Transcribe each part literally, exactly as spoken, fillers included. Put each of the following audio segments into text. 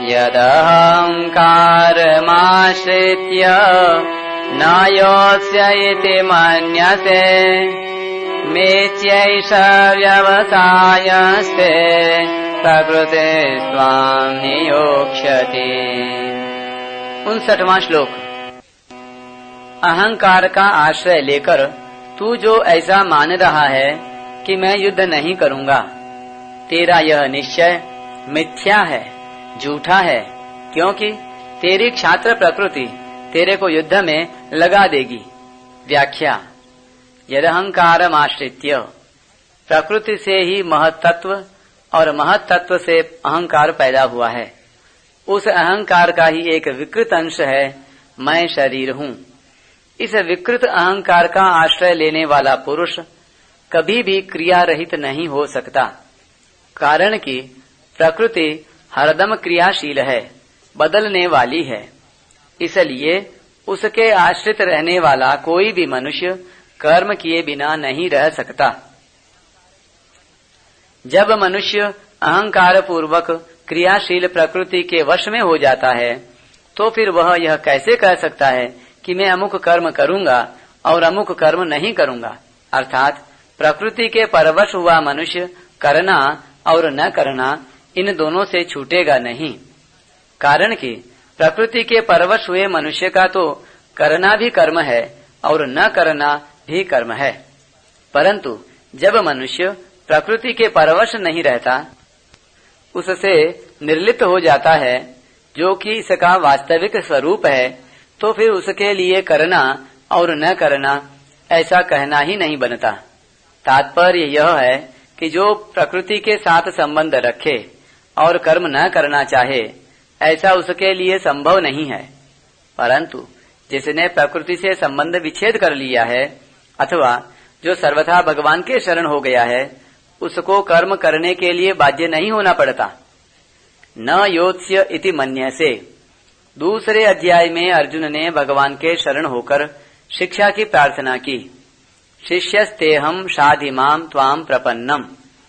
यदहङ्कारमाश्रित्य न योत्स्य इति मन्यसे मेत्यैष व्यवसायस्ते प्रकृति स्वां नियोक्ष्यति। उनसठवां श्लोक। अहंकार का आश्रय लेकर तू जो ऐसा मान रहा है कि मैं युद्ध नहीं करूंगा, तेरा यह निश्चय मिथ्या है, झूठा है, क्योंकि तेरी क्षात्र प्रकृति तेरे को युद्ध में लगा देगी। व्याख्या। यदहंकारमाश्रित्य, प्रकृति से ही महत्तत्व और महत्तत्व से अहंकार पैदा हुआ है। उस अहंकार का ही एक विकृत अंश है मैं शरीर हूँ। इस विकृत अहंकार का आश्रय लेने वाला पुरुष कभी भी क्रिया रहित नहीं हो सकता, कारण कि प्रकृति हरदम क्रियाशील है, बदलने वाली है। इसलिए उसके आश्रित रहने वाला कोई भी मनुष्य कर्म किए बिना नहीं रह सकता। जब मनुष्य अहंकार पूर्वक क्रियाशील प्रकृति के वश में हो जाता है, तो फिर वह यह कैसे कह सकता है कि मैं अमुक कर्म करूंगा और अमुक कर्म नहीं करूंगा। अर्थात प्रकृति के परवश हुआ मनुष्य करना और न करना इन दोनों से छूटेगा नहीं, कारण कि प्रकृति के परवश हुए मनुष्य का तो करना भी कर्म है और न करना भी कर्म है। परंतु जब मनुष्य प्रकृति के परवश नहीं रहता, उससे निर्लिप्त हो जाता है, जो कि इसका वास्तविक स्वरूप है, तो फिर उसके लिए करना और न करना ऐसा कहना ही नहीं बनता। तात्पर्य यह है कि जो प्रकृति के साथ संबंध रखे और कर्म न करना चाहे, ऐसा उसके लिए संभव नहीं है। परंतु जिसने प्रकृति से संबंध विच्छेद कर लिया है अथवा जो सर्वथा भगवान के शरण हो गया है, उसको कर्म करने के लिए बाध्य नहीं होना पड़ता। न योत्स्य इति मन्यसे। दूसरे अध्याय में अर्जुन ने भगवान के शरण होकर शिक्षा की प्रार्थना की। शिष्यस्तेहम शाधिमाम त्वाम प्रपन्नम।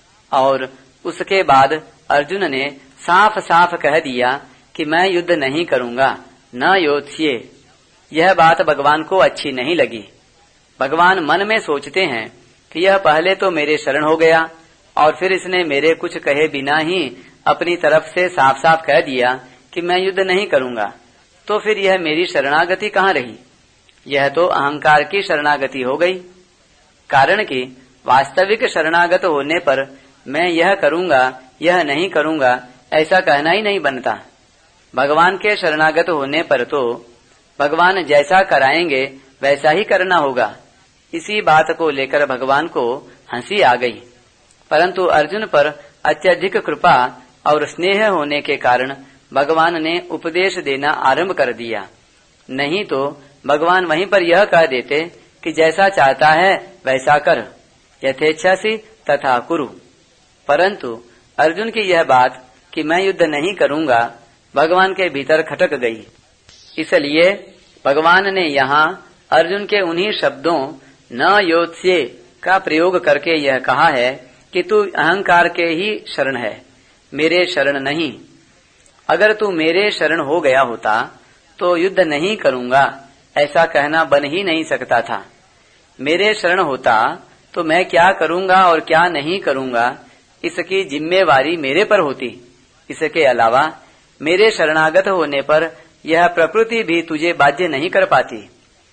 और उसके बाद अर्जुन ने साफ साफ कह दिया कि मैं युद्ध नहीं करूंगा, न योत्स्ये। यह बात भगवान को अच्छी नहीं लगी। भगवान मन में सोचते हैं कि यह पहले तो मेरे शरण हो गया और फिर इसने मेरे कुछ कहे बिना ही अपनी तरफ से साफ साफ कह दिया कि मैं युद्ध नहीं करूंगा, तो फिर यह मेरी शरणागति कहाँ रही? यह तो अहंकार की शरणागति हो गई। कारण कि वास्तविक शरणागत होने पर मैं यह करूंगा, यह नहीं करूंगा ऐसा कहना ही नहीं बनता। भगवान के शरणागत होने पर तो भगवान जैसा कराएंगे वैसा ही करना होगा। इसी बात को लेकर भगवान को हंसी आ गई, परंतु अर्जुन पर अत्यधिक कृपा और स्नेह होने के कारण भगवान ने उपदेश देना आरंभ कर दिया। नहीं तो भगवान वहीं पर यह कह देते कि जैसा चाहता है वैसा कर, यथेच्छासी तथा कुरु। परंतु अर्जुन की यह बात कि मैं युद्ध नहीं करूंगा भगवान के भीतर खटक गई। इसलिए भगवान ने यहाँ अर्जुन के उन्हीं शब्दों न योत्स्ये का प्रयोग करके यह कहा है कि तू अहंकार के ही शरण है, मेरे शरण नहीं। अगर तू मेरे शरण हो गया होता तो युद्ध नहीं करूंगा ऐसा कहना बन ही नहीं सकता था। मेरे शरण होता तो मैं क्या करूंगा और क्या नहीं करूंगा इसकी जिम्मेवारी मेरे पर होती। इसके अलावा मेरे शरणागत होने पर यह प्रकृति भी तुझे बाध्य नहीं कर पाती।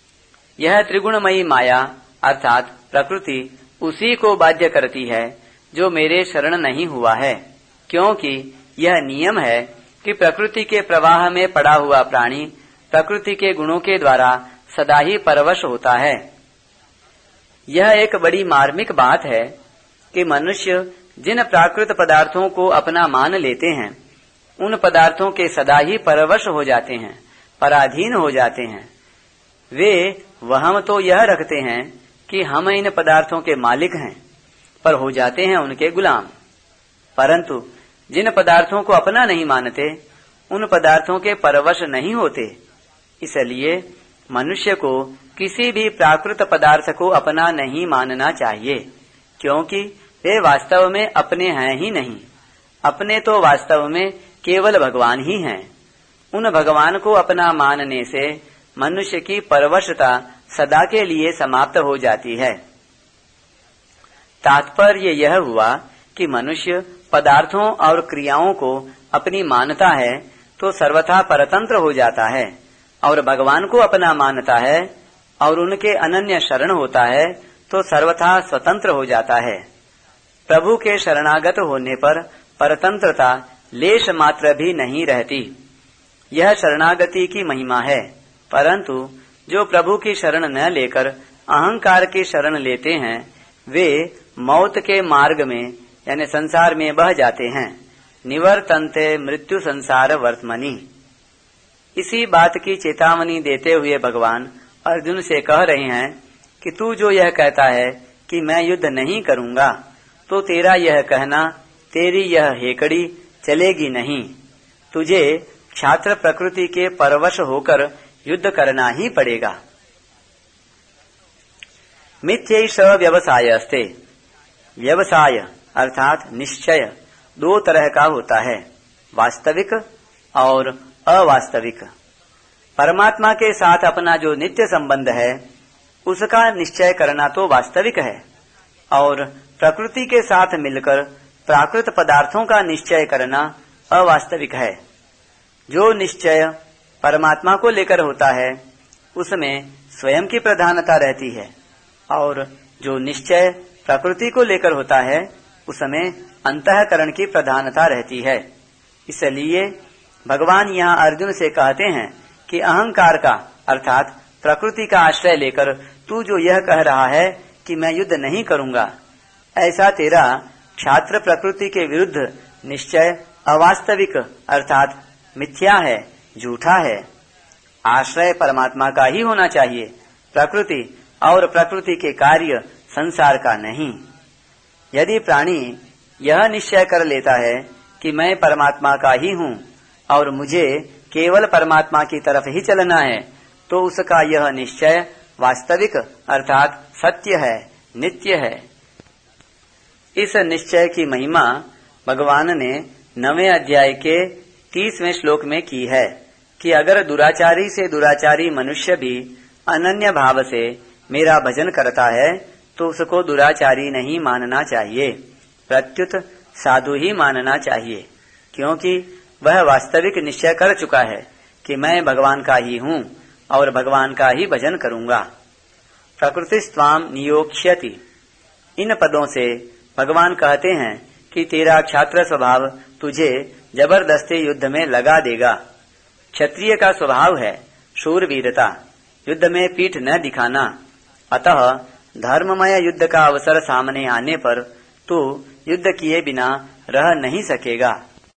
यह त्रिगुणमयी माया अर्थात प्रकृति उसी को बाध्य करती है जो मेरे शरण नहीं हुआ है, क्योंकि यह नियम है कि प्रकृति के प्रवाह में पड़ा हुआ प्राणी प्रकृति के गुणों के द्वारा सदा ही परवश होता है। यह एक बड़ी मार्मिक बात है कि मनुष्य जिन प्राकृत पदार्थों को अपना मान लेते हैं, उन पदार्थों के सदा ही परवश हो जाते हैं, पराधीन हो जाते हैं। वे वहम तो यह रखते हैं कि हम इन पदार्थों के मालिक हैं, पर हो जाते हैं उनके गुलाम। परंतु जिन पदार्थों को अपना नहीं मानते, उन पदार्थों के परवश नहीं होते। इसलिए मनुष्य को किसी भी प्राकृत पदार्थ को अपना नहीं मानना चाहिए, क्योंकि वे वास्तव में अपने हैं ही नहीं। अपने तो वास्तव में केवल भगवान ही हैं। उन भगवान को अपना मानने से मनुष्य की परवशता सदा के लिए समाप्त हो जाती है। तात्पर्य यह हुआ कि मनुष्य पदार्थों और क्रियाओं को अपनी मानता है तो सर्वथा परतंत्र हो जाता है, और भगवान को अपना मानता है और उनके अनन्य शरण होता है तो सर्वथा स्वतंत्र हो जाता है। प्रभु के शरणागत होने पर परतंत्रता लेश मात्र भी नहीं रहती। यह शरणागति की महिमा है। परंतु जो प्रभु की शरण न लेकर अहंकार की शरण लेते हैं, वे मौत के मार्ग में यानी संसार में बह जाते हैं। निवर्तन्ते मृत्यु संसार वर्तमनि। इसी बात की चेतावनी देते हुए भगवान अर्जुन से कह रहे हैं कि तू जो यह कहता है कि मैं युद्ध नहीं करूंगा, तो तेरा यह कहना, तेरी यह हेकड़ी चलेगी नहीं। तुझे क्षात्र प्रकृति के परवश होकर युद्ध करना ही पड़ेगा। मिथ्यैष व्यवसायस्ते। व्यवसाय अर्थात निश्चय दो तरह का होता है, वास्तविक और अवास्तविक। परमात्मा के साथ अपना जो नित्य संबंध है उसका निश्चय करना तो वास्तविक है, और प्रकृति के साथ मिलकर प्राकृत पदार्थों का निश्चय करना अवास्तविक है। जो निश्चय परमात्मा को लेकर होता है उसमें स्वयं की प्रधानता रहती है, और जो निश्चय प्रकृति को लेकर होता है उसमें अंतःकरण की प्रधानता रहती है। इसलिए भगवान यहाँ अर्जुन से कहते हैं कि अहंकार का अर्थात प्रकृति का आश्रय लेकर तू जो यह कह रहा है कि मैं युद्ध नहीं करूंगा, ऐसा तेरा क्षात्र प्रकृति के विरुद्ध निश्चय अवास्तविक अर्थात मिथ्या है, झूठा है। आश्रय परमात्मा का ही होना चाहिए, प्रकृति और प्रकृति के कार्य संसार का नहीं। यदि प्राणी यह निश्चय कर लेता है कि मैं परमात्मा का ही हूँ और मुझे केवल परमात्मा की तरफ ही चलना है, तो उसका यह निश्चय वास्तविक अर्थात सत्य है, नित्य है। इस निश्चय की महिमा भगवान ने नवें अध्याय के तीसवें श्लोक में की है कि अगर दुराचारी से दुराचारी मनुष्य भी अनन्य भाव से मेरा भजन करता है तो उसको दुराचारी नहीं मानना चाहिए, प्रत्युत साधु ही मानना चाहिए, क्योंकि वह वास्तविक निश्चय कर चुका है कि मैं भगवान का ही हूँ और भगवान का ही भजन करूंगा। प्रकृतिस्त्वाम नियोक्ष्यति। इन पदों से भगवान कहते हैं कि तेरा क्षात्र स्वभाव तुझे जबरदस्ती युद्ध में लगा देगा। क्षत्रिय का स्वभाव है शूरवीरता, युद्ध में पीठ न दिखाना। अतः धर्ममय युद्ध का अवसर सामने आने पर तू युद्ध किए बिना रह नहीं सकेगा।